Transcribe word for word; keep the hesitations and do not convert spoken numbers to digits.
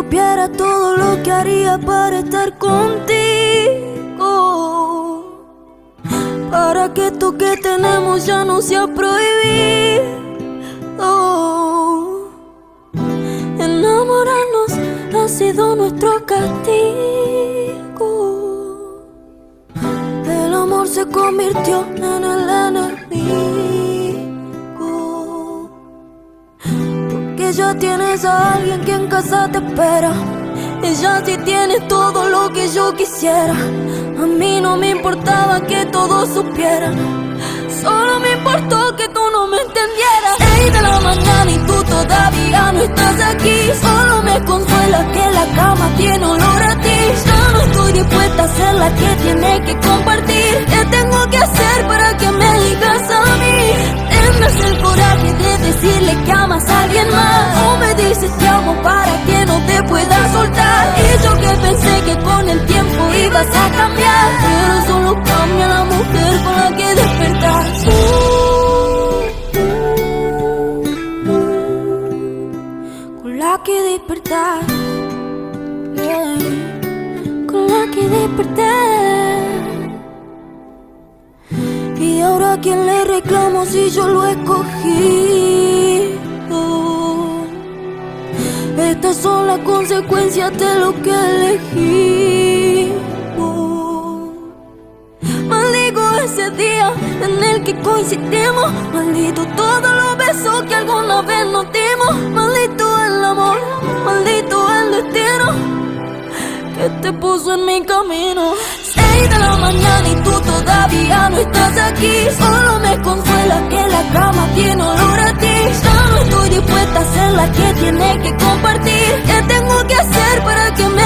supiera todo lo que haría para estar contigo, para que esto que tenemos ya no sea prohibido. Enamorarnos ha sido nuestro castigo. El amor se convirtió en el enemigo, porque ya tienes a alguien que en casa te espera. Ella sí tiene todo lo que yo quisiera. A mí no me importaba que todos supieran, solo me importó que tú no me entendieras. Seis de la mañana y tú todavía no estás aquí. Solo me consuela que la cama tiene olor a ti. Ya no estoy dispuesta a ser la que tiene que compartir. ¿Qué tengo que hacer para que me digas a mí? Tendrás el coraje de decirle que amas a alguien más, o me dices te amo para que no te pueda soltar. Y yo que pensé que con el tiempo ibas a cambiar, pero solo cambia la mujer con la que despertas. Uh, uh, uh, con la que despertar, yeah, con la que despertar. Y ahora a quién le reclamo si yo lo escogí. Oh, estas son las consecuencias de lo que elegí. Oh, maldigo ese día en el que coincidimos. Maldito todos los besos que alguna vez nos dimos. Maldito el amor, maldito el destino que te puso en mi camino. Seis de la mañana y tú todavía no estás aquí. Solo me consuela que la cama tiene olor a ti. Ya no estoy dispuesta a ser la que tiene que compartir. ¿Qué tengo que hacer para que me